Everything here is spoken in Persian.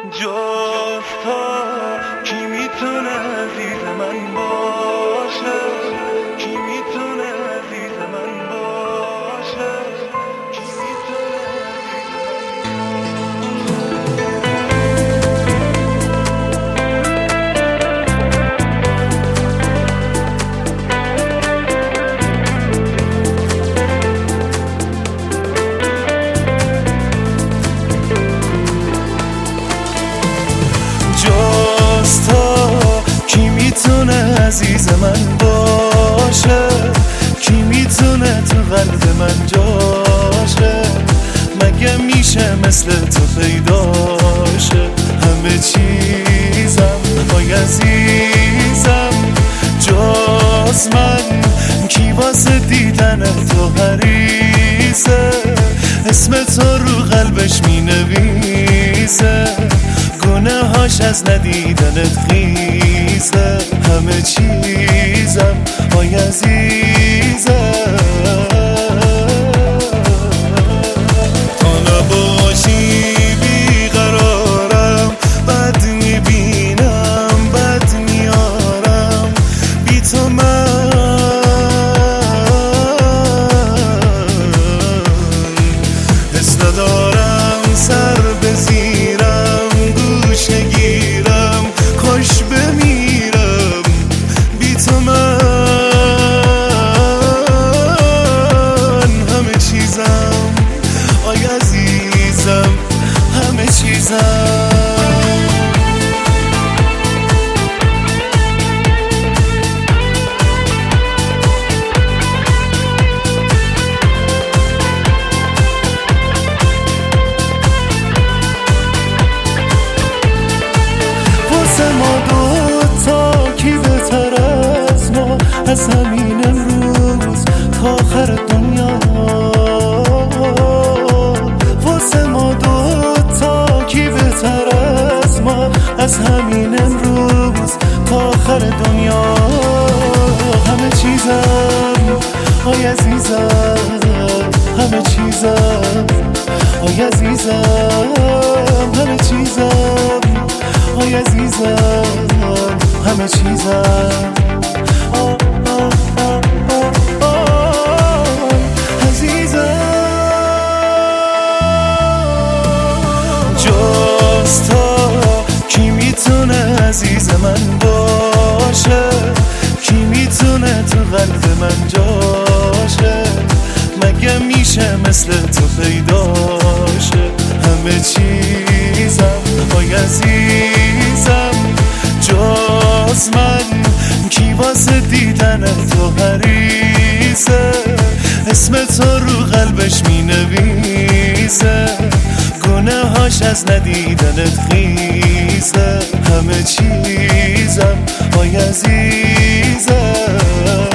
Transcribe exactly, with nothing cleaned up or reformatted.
جاستا کی میتونه عزیز من باشه، کی میتونه عزیز من باشه، کی میتونه عزیز من باشه، کی میتونه تو قلب من جاشه، مگه میشه مثل تو پیداشه. همه چیزم وای عزیزم جز من، کی واسه دیدن تو حریصه، اسم تو رو قلبش مینویسه، گناهاش از ندیدنت خیزه. همه چیزم وای عزیزم تو نباشی بیقرارم، بد میبینم بد میارم، بی تو من حس ندارم سر بزیرم، گوشه گیرم خوش بمیرم، بی تو من همه چیزم آی عزیزم همه چیزم. از همین امروز تا آخر دنیا، واسه ما دوتا کی بهتر از ما، از همین امروز تا آخر دنیا. همه چیزم آی عزیزم همه چیزم آی عزیزم همه چیزم آی عزیزم همه چیزم. کی میتونه عزیز من باشه، کی میتونه تو قلب من جاشه، مگه میشه مثل تو پیداشه. همه چیزم وای عزیزم جز من، کی واسه دیدن تو حریصه، اسم تو رو قلبش مینویسه، گناهاش از ندیدنت خیزه. همه چیزم وای عزیزم